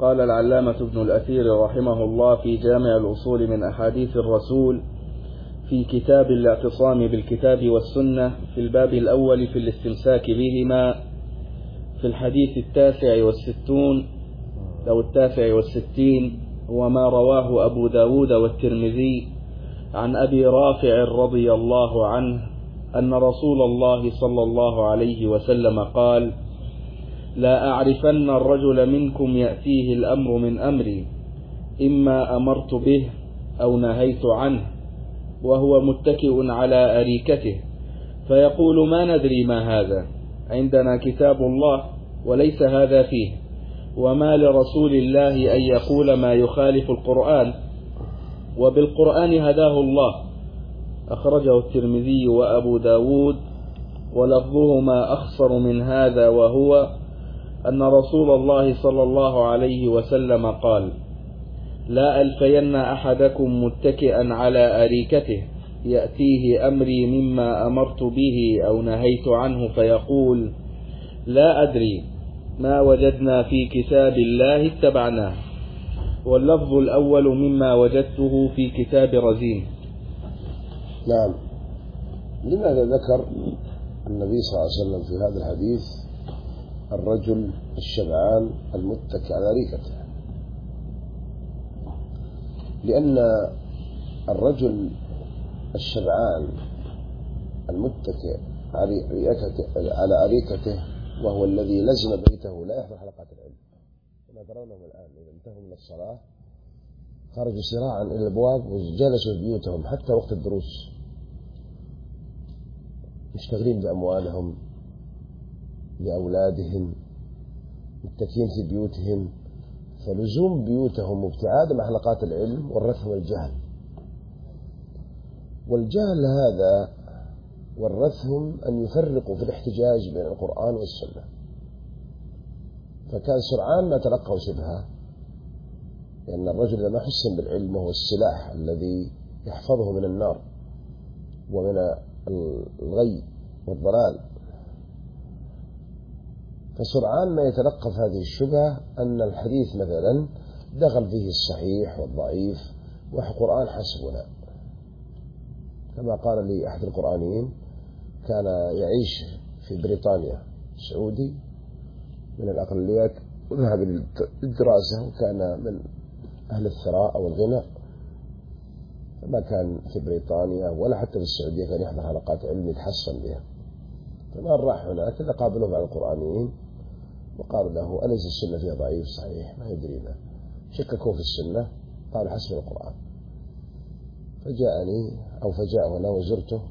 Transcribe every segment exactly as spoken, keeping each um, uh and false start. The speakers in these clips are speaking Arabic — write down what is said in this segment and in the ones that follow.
قال العلامة ابن الأثير رحمه الله في جامع الأصول من أحاديث الرسول في كتاب الاعتصام بالكتاب والسنة في الباب الأول في الاستمساك بهما في الحديث التاسع والستون أو التاسع والستين: وما رواه أبو داود والترمذي عن أبي رافع رضي الله عنه أن رسول الله صلى الله عليه وسلم قال: لا أعرفن الرجل منكم يأتيه الأمر من أمري إما أمرت به أو نهيت عنه وهو متكئ على أريكته فيقول: ما ندري ما هذا، عندنا كتاب الله وليس هذا فيه، وما لرسول الله أن يقول ما يخالف القرآن، وبالقرآن هداه الله. أخرجه الترمذي وأبو داود، ولفظهما أخصر من هذا، وهو أن رسول الله صلى الله عليه وسلم قال: لا ألفين أحدكم متكئا على أريكته يأتيه أمري مما أمرت به أو نهيت عنه فيقول: لا أدري، ما وجدنا في كتاب الله اتبعناه. واللفظ الأول مما وجدته في كتاب رزين. نعم. لماذا ذكر النبي صلى الله عليه وسلم في هذا الحديث الرجل الشبعان المتكئ على أريكته؟ لأن الرجل الشبعان المتكئ على أريكته وهو الذي لزم بيته لا يحضر حلقات العلم، كما ترونهم الآن إذا انتهوا من الصلاة خرجوا سراعا إلى الأبواب وجلسوا في بيوتهم حتى وقت الدروس، مشتغلين بأموالهم لأولادهم، متكئين في بيوتهم. فلزوم بيوتهم وابتعادهم عن حلقات العلم ورثهم الجهل، والجهل هذا ورثهم أن يفرقوا في الاحتجاج بين القرآن والسنة، فكان سرعان ما تلقوا شبهة، لأن الرجل لما حسن بالعلم وهو السلاح الذي يحفظه من النار ومن الغي والضلال، فسرعان ما يتلقف هذه الشبهة أن الحديث مثلا دخل فيه الصحيح والضعيف والقرآن حسبنا. كما قال لي أحد القرآنيين كان يعيش في بريطانيا، سعودي من الأقليات، وذهب للدراسة وكان من أهل الثراء أو الغنى، فما كان في بريطانيا ولا حتى في السعودية كان يحضر حلقات علم يتحصن بها. فما راح هناك قابلوه بعض القرآنيين وقالوا له: أليس السنة فيها ضعيف صحيح؟ ما يدرينا، شككوا في السنة، قال: حسب القرآن. فجاءني أو فجاء هنا وزرته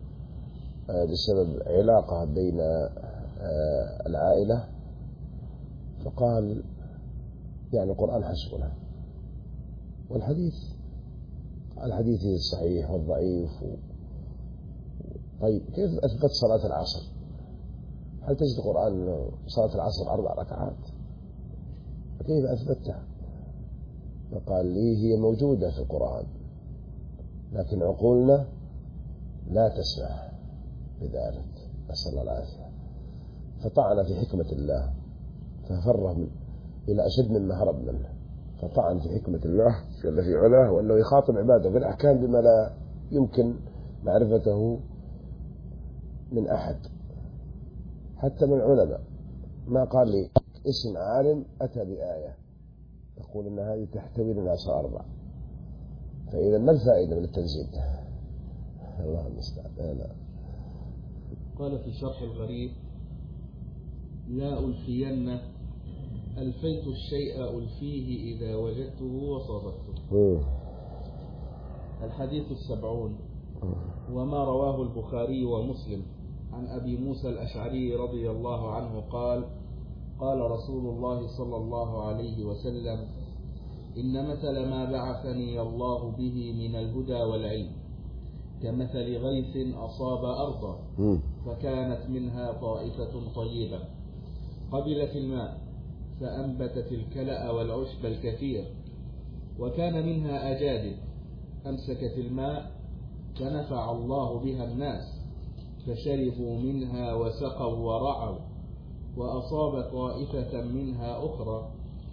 بسبب علاقة بين العائلة، فقال: يعني القرآن حسبنا. والحديث الحديث الصحيح والضعيف. طيب كيف أثبت صلاة العصر؟ هل تجد القرآن صلاة العصر أربع ركعات؟ كيف أثبتها؟ فقال لي: هي موجودة في القرآن لكن عقولنا لا تسمح بذلك، نسأل الله العافية. فطعن في حكمة الله ففر من إلى أشد مما هرب منه، فطعن في حكمة الله جل في علاه، وأنه يخاطب عباده بالأحكام بما لا يمكن معرفته من أحد حتى من العلماء. ما قال لي اسم عالم أتى بآية تقول أن هذه تحتوي للعصر أربع، فإذا ما الفائدة من التنزيل؟ الله المستعان. قال في شرح الغريب: لا ألفين ألفيت الشيء ألفيه إذا وجدته وصادفته. الحديث السبعون: وما رواه البخاري ومسلم عن أبي موسى الأشعري رضي الله عنه قال: قال رسول الله صلى الله عليه وسلم: إن مثل ما بعثني الله به من الهدى والعلم كمثل غيث أصاب أرضا فكانت منها طائفة طيبة قبلت الماء فأنبتت الكلأ والعشب الكثير، وكان منها أجادب أمسكت الماء فنفع الله بها الناس فشربوا منها وسقوا ورعوا، وأصاب طائفة منها أخرى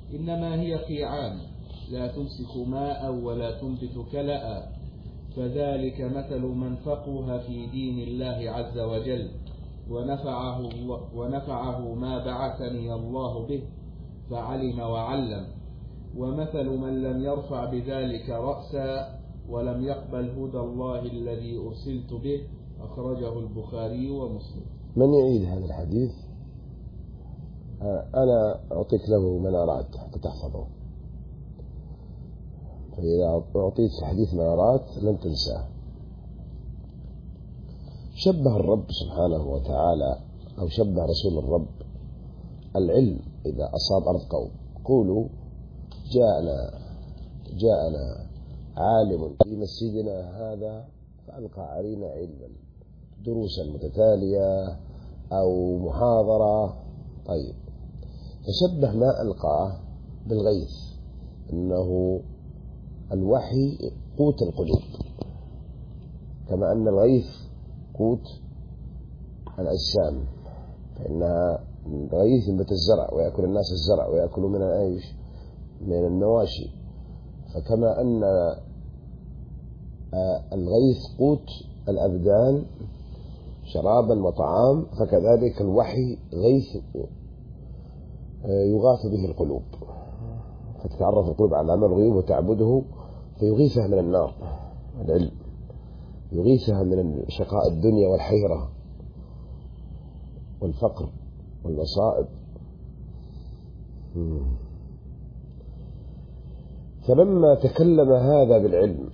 إنما هي قيعان لا تمسك ماء ولا تنبت كلأ، فذلك مثل من فقه في دين الله عز وجل ونفعه, ونفعه ما بعثني الله به فعلم وعلم، ومثل من لم يرفع بذلك رأسا ولم يقبل هدى الله الذي أرسلت به. أخرجه البخاري ومسلم. من يعيد هذا الحديث؟ أنا أعطيك له منارات حتى تحفظه، فإذا أعطيت الحديث منارات لن تنساه. شبه الرب سبحانه وتعالى أو شبه رسول الرب العلم إذا أصاب أرض قوم. قولوا جاءنا جاءنا عالم في مسجدنا هذا فألقى علينا علما، دروسا متتالية أو محاضرة. طيب، فشبه ما ألقاه بالغيث، إنه الوحي قوت القلوب، كما أن الغيث قوت الأجسام، فإنها الغيث ينبت الزرع ويأكل الناس الزرع ويأكلوا من العيش من المواشي، فكما أن الغيث قوت الأبدان شرابا وطعام، فكذلك الوحي غيث يغاث به القلوب، فتتعرف القلوب على عمل الغيوب وتعبده فيغيثها من النار. العلم يغيثها من شقاء الدنيا والحيرة والفقر والمصائب. فلما تكلم هذا بالعلم،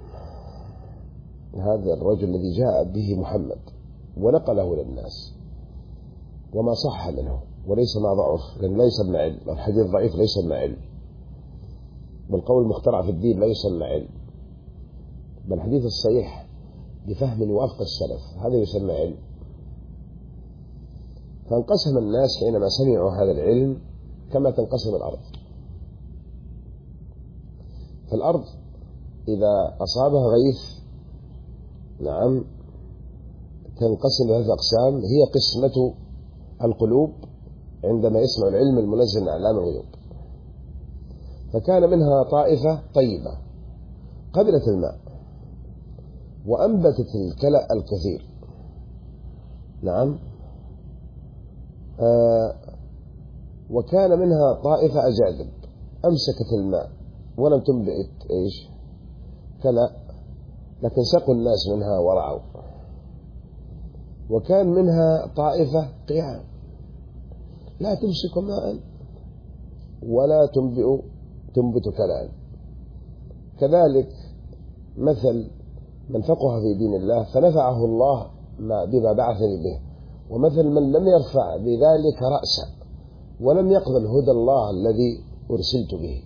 هذا الرجل الذي جاء به محمد ونقله للناس وما صح منه وليس ما ضعف، لأن لا يسمى علم، الحديث ضعيف لا يسمى علم، والقول المخترع في الدين لا يسمى علم، بل الحديث الصحيح بفهم يوافق السلف هذا يسمى علم. فانقسم الناس حينما سمعوا هذا العلم كما تنقسم الأرض. فالأرض إذا أصابها غيث نعم تنقسم ثلاث أقسام، هي قسمة القلوب عندما يسمع العلم المنزل من أعلام الغيوب. فكان منها طائفة طيبة قبلت الماء وأنبتت الكلأ الكثير نعم آه وكان منها طائفة أجاذب أمسكت الماء ولم تنبت إيش كلأ، لكن سقوا الناس منها ورعوا. وكان منها طائفة قيعان لا تمسك ماء ولا تنبئ تنبت كلأ. كذلك مثل من فقه في دين الله فنفعه الله ما بما بعثني به، ومثل من لم يرفع بذلك رأسا ولم يقبل هدى الله الذي أرسلت به.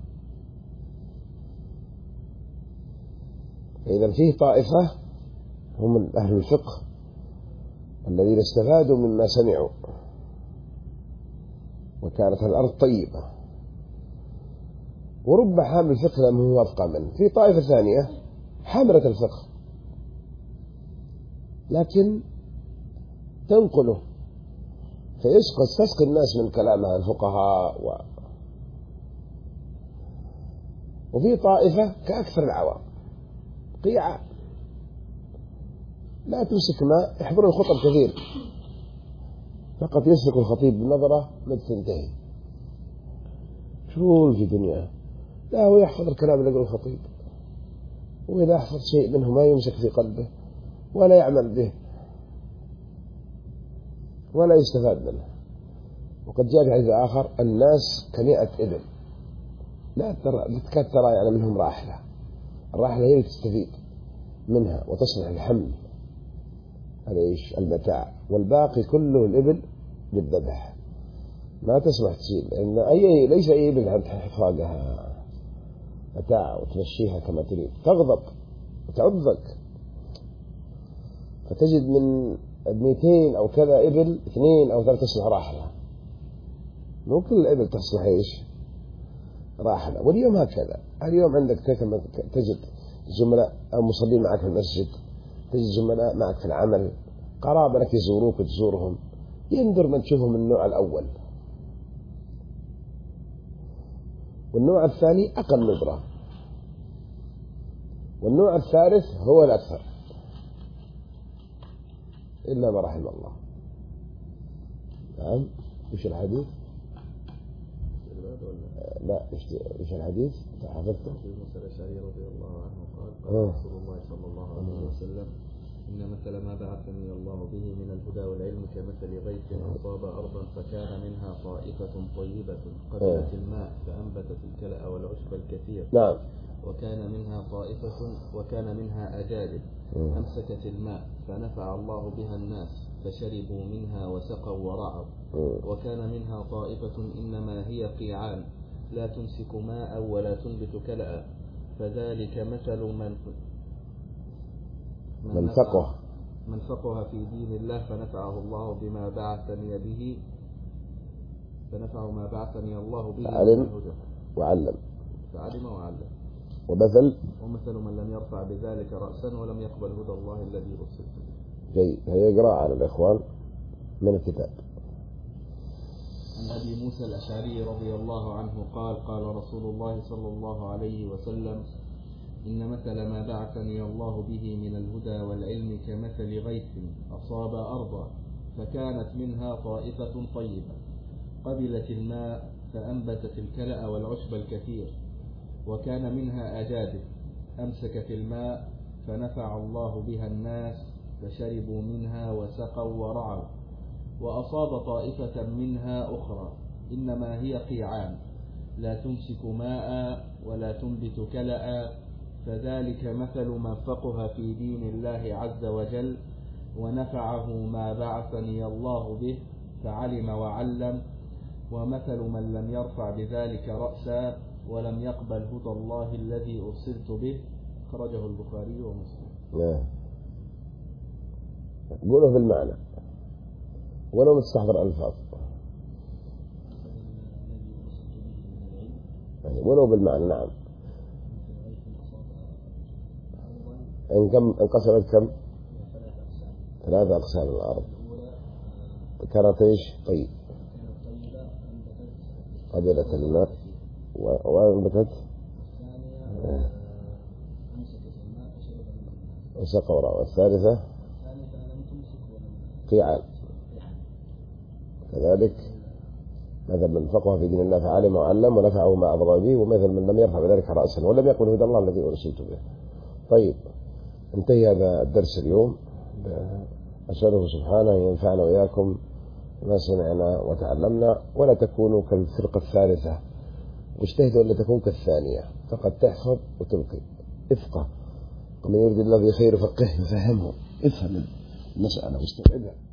إذا فيه طائفة هم أهل الفقه الذين استفادوا مما سمعوا وكانت الأرض طيبة، ورب حامل فقه لم هو أفقى منه. في طائفة ثانية حاملة الفقه لكن تنقله فيسقط تسقي الناس من كلامها الفقهاء و... وفي طائفة كأكثر العوام قيعة لا تمسك ماء، يحضر الخطب كثير فقط يسلك الخطيب بنظرة لا تنتهي شغول في دنياه، لا هو يحفظ الكلام اللي يقول الخطيب، وإذا يحفظ شيء منه ما يمسك في قلبه ولا يعمل به ولا يستفاد منه. وقد جاء في حديث آخر الناس كمئة إبل لا ترى تكاد ترى يعني منهم راحلة، الراحلة هي اللي تستفيد منها وتصلح الحمل هذا إيش المتاع، والباقي كله الإبل للذبح ما تسمح تشيل، لأن أي ليس أي إبل عند حفاظها متاع وتمشيها كما تريد، تغضب وتعضك. فتجد من مئتين أو كذا إبل اثنين أو ثلاثة تصلح راحلة، مو كل الإبل تصلح إيش راحلة. واليوم هكذا، اليوم عندك تجد زملاء أو مصلين معك في المسجد، تجد زملاء معك في العمل، قرابة لك يزوروك وتزورهم، يندر من تشوفهم من النوع الأول والنوع الثاني أقل ندرة، والنوع الثالث هو الأكثر إلا ما رحم الله. نعم. وش الحديث؟ لا وش الحديث؟ حفظته؟ في موسى الأشعري رضي الله عنه قال قال رسول الله صلى الله عليه وسلم إن مثل ما بعثني الله به من الهدى والعلم كمثل غيث أصاب أرضا فكان منها طائفة طيبة قبلت الماء فأنبتت الكلأ والعشب الكثير. نعم. وكان منها طائفة وكان منها أجادب أمسكت الماء فنفع الله بها الناس فشربوا منها وسقوا ورعوا. وكان منها طائفة إنما هي قيعان لا تمسك ماء ولا تنبت كلأ فذلك مثل من من فقه من فقه في دين الله فنفعه الله بما بعثني به فنفعه ما بعثني الله به علم وعلم فعلم وعلم. ومثل ومثل من لم يرفع بذلك رأسا ولم يقبل هدى الله الذي أرسلت به. جيد. هي قراءة على الإخوان من الكتاب. عن أبي موسى الأشعري رضي الله عنه قال قال رسول الله صلى الله عليه وسلم إن مثل ما بعثني الله به من الهدى والعلم كمثل غيث أصاب أرضا فكانت منها طائفة طيبة قبلت الماء فأنبتت الكلأ والعشب الكثير. وكان منها أجادب أمسكت الماء فنفع الله بها الناس فشربوا منها وسقوا ورعوا. وأصاب طائفة منها أخرى إنما هي قيعان لا تمسك ماء ولا تنبت كلأ فذلك مثل من فقه في دين الله عز وجل ونفعه ما بعثني الله به فعلم وعلم. ومثل من لم يرفع بذلك رأسا ولم يقبل هدى الله الذي أرسلت به خرجه البخاري ومسلم. نعم. قوله بالمعنى ولو مستحضر ألفاظ يعني ولو بالمعنى. نعم. إن كم انقسمت كم؟ ثلاثة أقسام الأرض. كانت إيش؟ طيب قبلت الماء وأنبتت وسقى وراء. والثالثة قيعان كذلك مثل من فقه في دين الله فعلم وعلم ونفعه ما أضغى به. ومثل من لم يرفع بذلك رأسا ولم يقل هدى الله الذي أرسلت به. طيب انتهي هذا الدرس اليوم. أسأله سبحانه ينفعنا وإياكم ما سمعنا وتعلمنا ولا تكونوا كالفرقة الثالثة واجتهدوا أن تكون كالثانية فقد تحفظ وتلقي. افقه ومن يريد الله بخير فقه يفهمه. افهم المسألة واستوعبها.